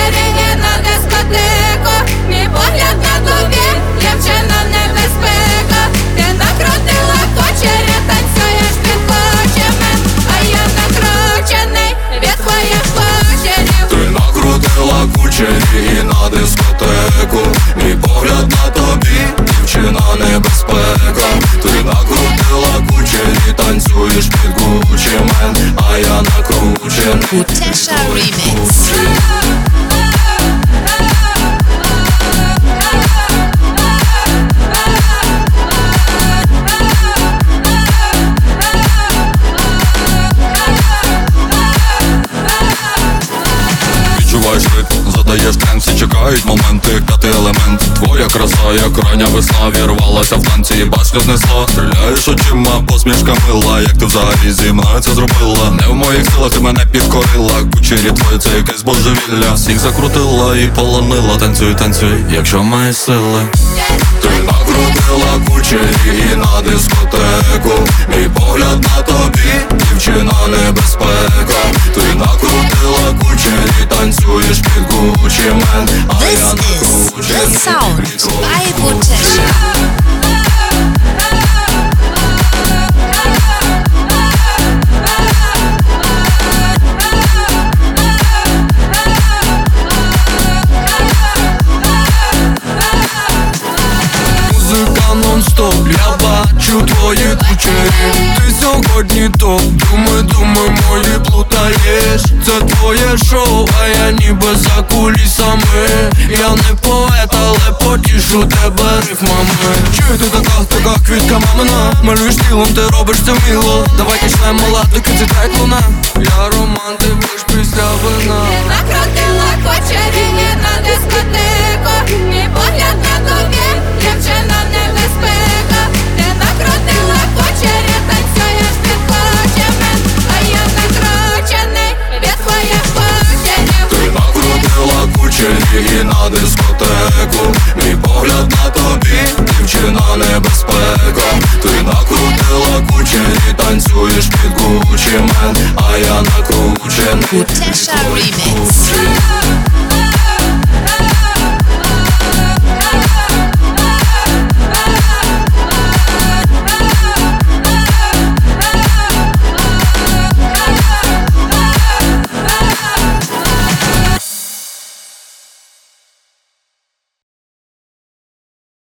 кучері і на дискотеку. Мій погляд на тобі, дівчина небезпека. Ти накрутила кучері, танцюєш під кучерем, а я накручений від твоїх кучерів. Ти накрутила кучері і на дискотеку. Мій погляд на тобі, дівчина небезпека. Ти накрутила кучері, танцюєш під кучерем, а я накручений. Kutesha Remix. Відчуваєш ритм, задаєш тренд, всі чекають моменти, п'ятий елемент. Твоя краса, як рання весна, вірвалася в танці і башню знесла. Стріляєш очима, посмішка мила, як ти взагалі зі мною це зробила. Не в моїх силах ти мене підкорила, кучері твої це якесь божевілля. Всіх закрутила і полонила, танцюй, танцюй, якщо маєш сили. Ти накрутила кучері і на дискотеку. Мій погляд на тобі, дівчина небезпека. Ти накрутила кучері, танцюєш під кучерем, а This я is The накручений. Sound by Kutesha. Музика нон-стоп, я бачу твої кучері. Ти сьогодні топ, думи, мої плутаєш. Це твоє шоу, а я ніби за кулісами. Я не поет, але потішу тебе рифмами. Чую, ти така квітка мамина. Малюєш тілом, ти робиш це вміло. Давай качнемо ладно, це трек луна.